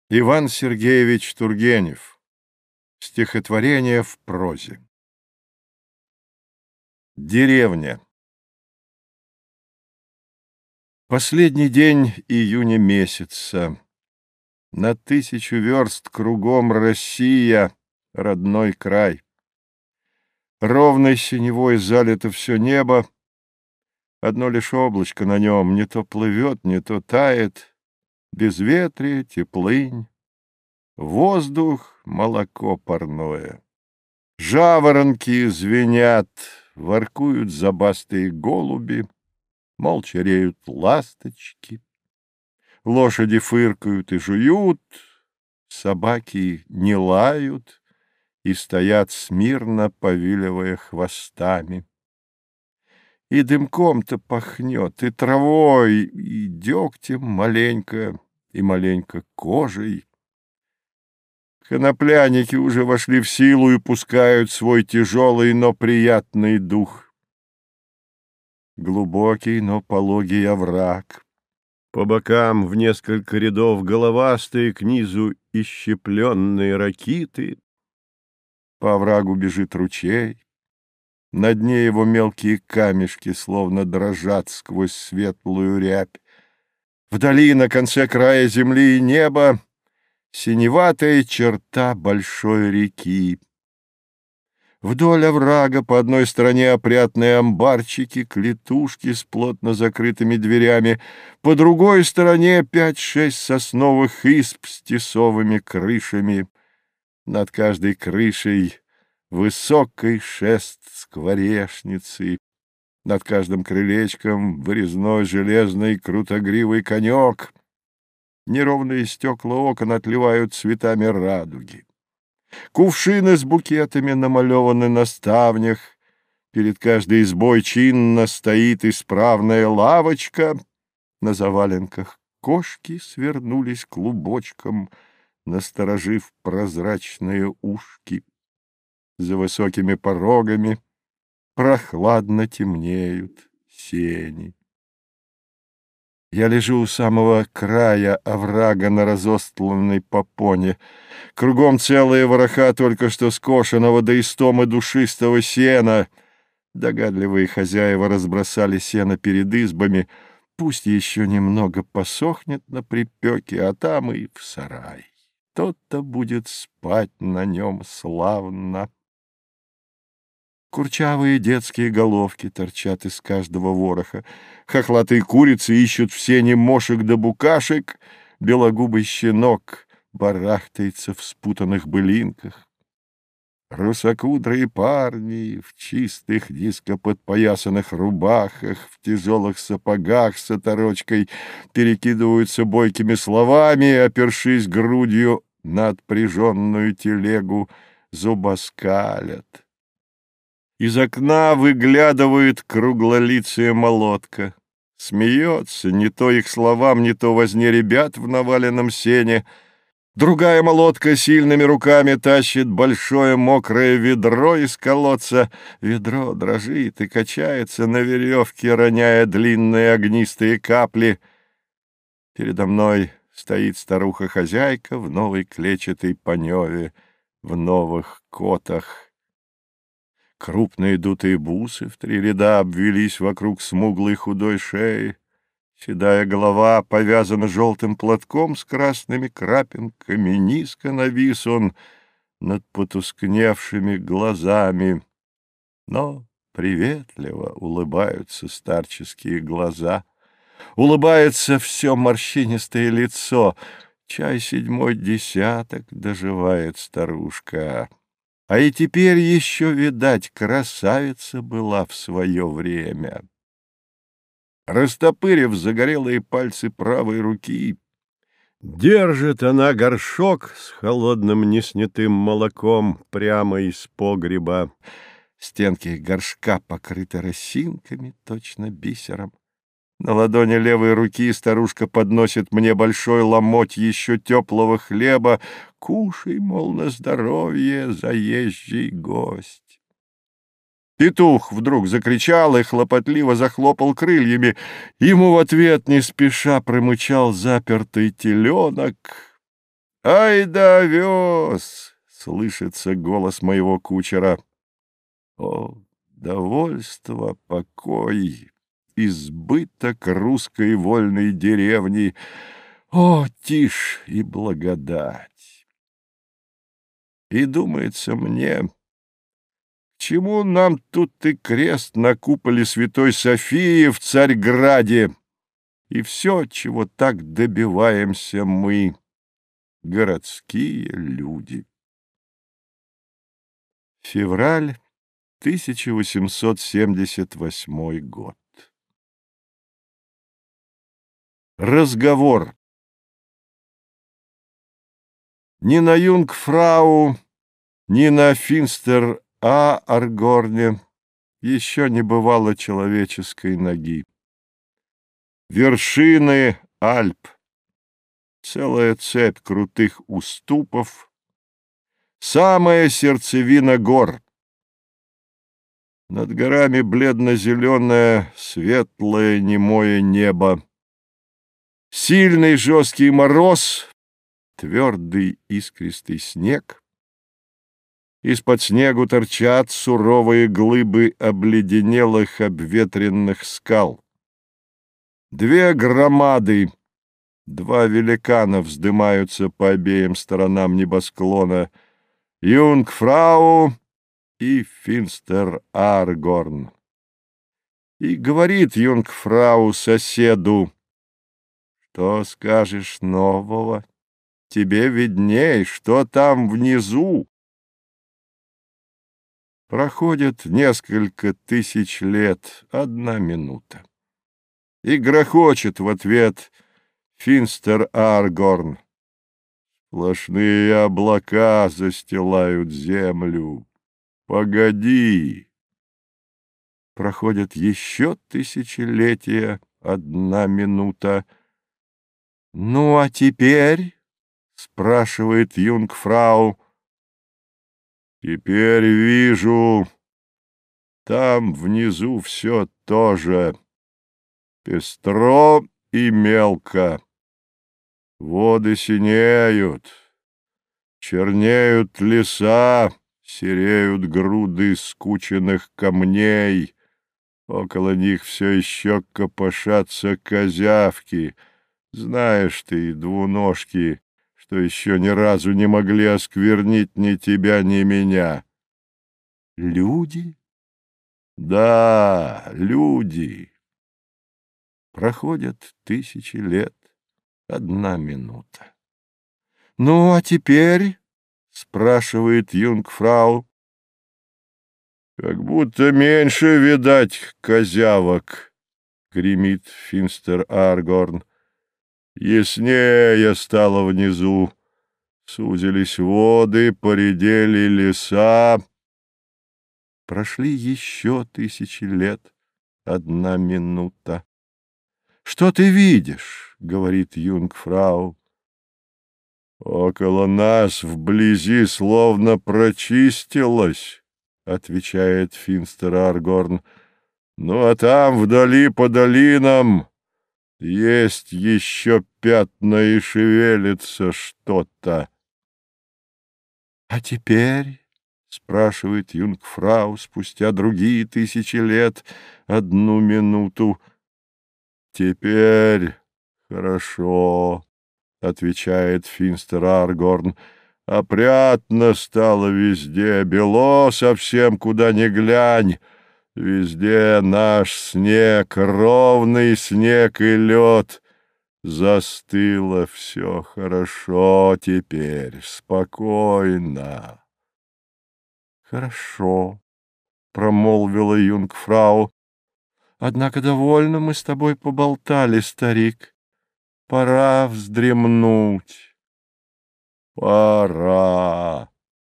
Иван Сергеевич Тургенев. Стихотворение в прозе. Деревня. Последний день июня месяца. На 1000 верст кругом Россия, родной край. Ровной синевой залито все небо. Одно лишь облачко на нем не то плывет, не то тает. Безветрие, теплынь. Воздух — молоко парное. Жаворонки звенят, воркуют забастые голуби, молча реют ласточки. Лошади фыркают и жуют, собаки не лают и стоят смирно, повиливая хвостами. И дымком-то пахнет, и травой, и дегтем маленько, и маленько кожей. Конопляники уже вошли в силу и пускают свой тяжелый, но приятный дух. Глубокий, но пологий овраг. По бокам в несколько рядов головастые, к низу исщепленные ракиты. По оврагу бежит ручей. На дне его мелкие камешки словно дрожат сквозь светлую рябь. Вдали, на конце края земли и неба, синеватая черта большой реки. Вдоль оврага по одной стороне опрятные амбарчики, клетушки с плотно закрытыми дверями, по другой стороне 5-6 сосновых изб с тесовыми крышами. Над каждой крышей высокий шест скворечницы, над каждым крылечком вырезной железный крутогривый конек. Неровные стекла окон отливают цветами радуги. Кувшины с букетами намалеваны на ставнях. Перед каждой избой чинно стоит исправная лавочка. На заваленках кошки свернулись клубочком, насторожив прозрачные ушки. За высокими порогами прохладно темнеют сени. Я лежу у самого края оврага на разостланной попоне. Кругом целые вороха только что скошенного до истомы душистого сена. Догадливые хозяева разбросали сено перед избами. Пусть еще немного посохнет на припеке, а там и в сарай. Тот-то будет спать на нем славно. Курчавые детские головки торчат из каждого вороха. Хохлатые курицы ищут в сене мошек да букашек. Белогубый щенок барахтается в спутанных былинках. Русокудрые парни в чистых низкоподпоясанных рубахах, в тяжелых сапогах с оторочкой перекидываются бойкими словами, опершись грудью на отпряженную телегу, зубоскалят. Из окна выглядывает круглолицая молотка. Смеется не то их словам, не то возне ребят в наваленном сене. Другая молотка сильными руками тащит большое мокрое ведро из колодца. Ведро дрожит и качается на веревке, роняя длинные огнистые капли. Передо мной стоит старуха-хозяйка в новой клетчатой паневе, в новых котах. Крупные дутые бусы в 3 ряда обвелись вокруг смуглой худой шеи. Седая голова повязана желтым платком с красными крапинками. Низко навис он над потускневшими глазами. Но приветливо улыбаются старческие глаза. Улыбается все морщинистое лицо. Чай 7-й десяток доживает старушка. А и теперь еще, видать, красавица была в свое время. Растопырив загорелые пальцы правой руки, держит она горшок с холодным неснятым молоком прямо из погреба. Стенки горшка покрыты росинками, точно бисером. На ладони левой руки старушка подносит мне большой ломоть еще теплого хлеба. Кушай, мол, на здоровье, заезжий гость. Петух вдруг закричал и хлопотливо захлопал крыльями. Ему в ответ не спеша промычал запертый теленок. Ай да овес! — слышится голос моего кучера. О, довольство, покой, избыток русской вольной деревни! О, тишь и благодать! И думается мне, к чему нам тут и крест на куполе Святой Софии в Царьграде, и все, чего так добиваемся мы, городские люди. Февраль 1878 год. Разговор. Ни на Юнгфрау, ни на Финстер-Ааргорне еще не бывало человеческой ноги. Вершины Альп, целая цепь крутых уступов, самая сердцевина гор. Над горами бледно-зеленое, светлое немое небо. Сильный жесткий мороз, твердый искристый снег. Из-под снегу торчат суровые глыбы обледенелых обветренных скал. Две громады, два великана вздымаются по обеим сторонам небосклона: Юнгфрау и Финстер-Ааргорн. И говорит Юнгфрау соседу: «Что скажешь нового? Тебе видней, что там внизу». Проходит несколько тысяч лет, 1 минута. И грохочет в ответ Финстер-Ааргорн: «Сплошные облака застилают землю. Погоди». Проходят еще тысячелетия, 1 минута. «Ну, а теперь?» — спрашивает Юнгфрау. «Теперь вижу, там внизу все то же, пестро и мелко. Воды синеют, чернеют леса, сереют груды скученных камней. Около них все еще копошатся козявки. Знаешь ты, двуножки, что еще ни разу не могли осквернить ни тебя, ни меня». «Люди?» «Да, люди». Проходят тысячи лет, 1 минута. «Ну, а теперь?» — спрашивает Юнгфрау. «Как будто меньше, видать, козявок», — гремит Финстер-Ааргорн. «Яснее стало внизу. Сузились воды, поредели леса». Прошли еще тысячи лет, 1 минута. «Что ты видишь?» — говорит Юнгфрау. «Около нас вблизи словно прочистилось», — отвечает Финстер-Ааргорн. «Ну, а там вдали по долинам есть еще пятна и шевелится что-то». «А теперь?» — спрашивает Юнгфрау спустя другие тысячи лет, 1 минуту. «Теперь хорошо», — отвечает Финстер-Ааргорн. «Опрятно стало везде, бело совсем, куда ни глянь. Везде наш снег, ровный снег и лед. Застыло все хорошо теперь, спокойно». «Хорошо», — промолвила Юнгфрау. «Однако довольно мы с тобой поболтали, старик. Пора вздремнуть». «Пора».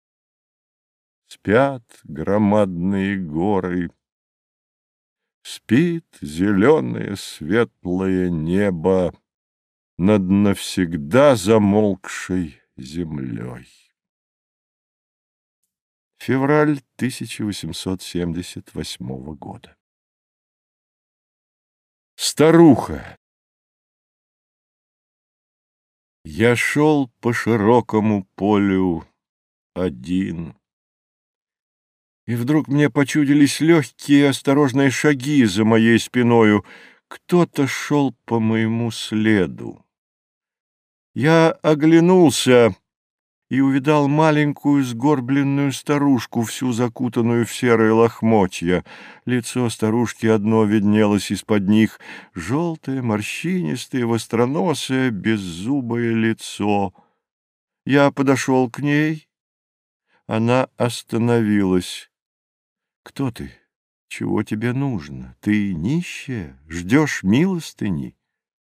Спят громадные горы, спит зеленое светлое небо над навсегда замолкшей землей. Февраль 1878 года. Старуха. Я шел по широкому полю один, и вдруг мне почудились легкие осторожные шаги за моей спиною. Кто-то шел по моему следу. Я оглянулся и увидал маленькую сгорбленную старушку, всю закутанную в серые лохмотья. Лицо старушки одно виднелось из-под них — желтое, морщинистое, востроносое, беззубое лицо. Я подошел к ней. Она остановилась. «Кто ты? Чего тебе нужно? Ты нищая? Ждешь милостыни?»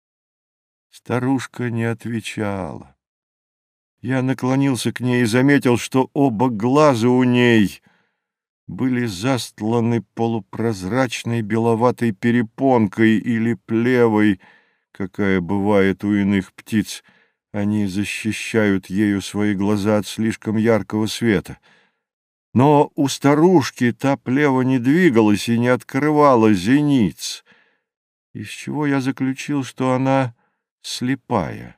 Старушка не отвечала. Я наклонился к ней и заметил, что оба глаза у ней были застланы полупрозрачной беловатой перепонкой или плевой, какая бывает у иных птиц. Они защищают ею свои глаза от слишком яркого света. Но у старушки та плева не двигалась и не открывала зениц, из чего я заключил, что она слепая.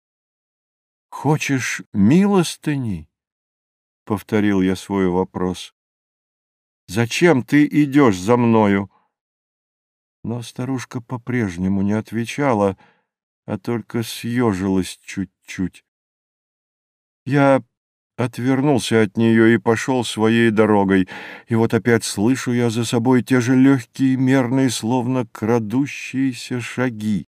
«Хочешь милостыни?» — повторил я свой вопрос. «Зачем ты идешь за мною?» Но старушка по-прежнему не отвечала, а только съежилась чуть-чуть. Я отвернулся от нее и пошел своей дорогой, и вот опять слышу я за собой те же легкие, мерные, словно крадущиеся шаги.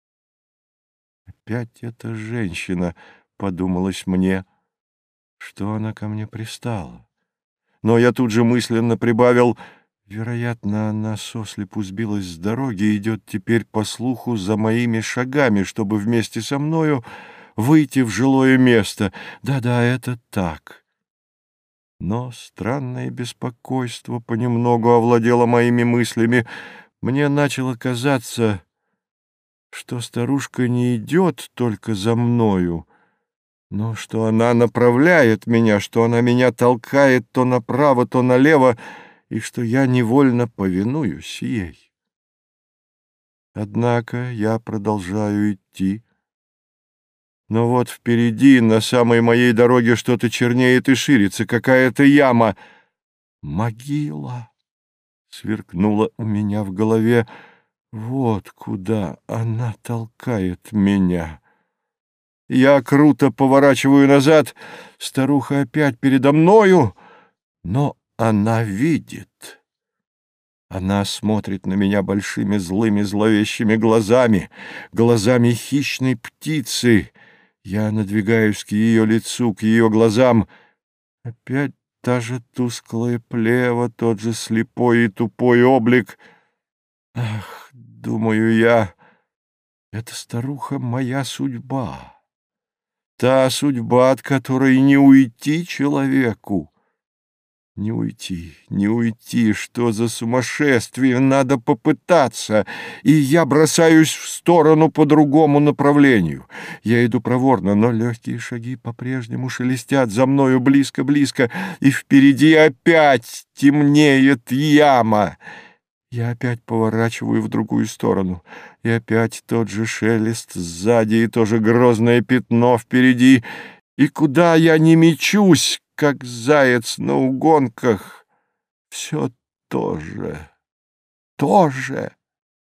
«Опять эта женщина», — подумалось мне, — «что она ко мне пристала?» Но я тут же мысленно прибавил: вероятно, она сослепу сбилась с дороги и идет теперь, по слуху, за моими шагами, чтобы вместе со мною выйти в жилое место. Да-да, это так. Но странное беспокойство понемногу овладело моими мыслями. Мне начало казаться, что старушка не идет только за мною, но что она направляет меня, что она меня толкает то направо, то налево, и что я невольно повинуюсь ей. Однако я продолжаю идти. Но вот впереди, на самой моей дороге, что-то чернеет и ширится, какая-то яма. «Могила!» — сверкнула у меня в голове. Вот куда она толкает меня. Я круто поворачиваю назад, старуха опять передо мною, но она видит. Она смотрит на меня большими злыми зловещими глазами, глазами хищной птицы. Я надвигаюсь к ее лицу, к ее глазам. Опять та же тусклая плева, тот же слепой и тупой облик. Ах, думаю я, эта старуха — моя судьба. Та судьба, от которой не уйти человеку. Не уйти, не уйти, что за сумасшествие, надо попытаться, и я бросаюсь в сторону по другому направлению. Я иду проворно, но легкие шаги по-прежнему шелестят за мною близко-близко, и впереди опять темнеет яма. Я опять поворачиваю в другую сторону, и опять тот же шелест сзади, и то же грозное пятно впереди, и куда я ни мечусь, как заяц на угонках, все то же, то же.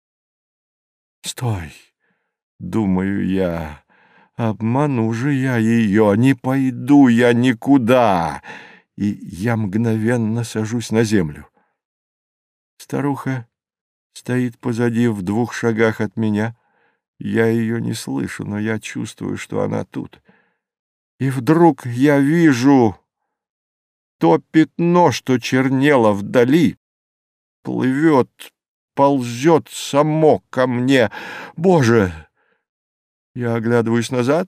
Стой, думаю я, обману же я ее, не пойду я никуда, и я мгновенно сажусь на землю. Старуха стоит позади в 2 шагах от меня. Я ее не слышу, но я чувствую, что она тут. И вдруг я вижу то пятно, что чернело вдали, плывет, ползет само ко мне. Боже! Я оглядываюсь назад.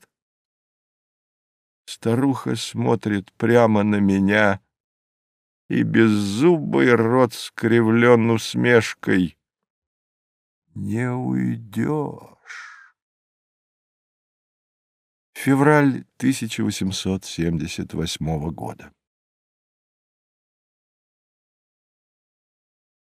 Старуха смотрит прямо на меня, и беззубый рот скривлен усмешкой. Не уйдешь. Февраль 1878 года.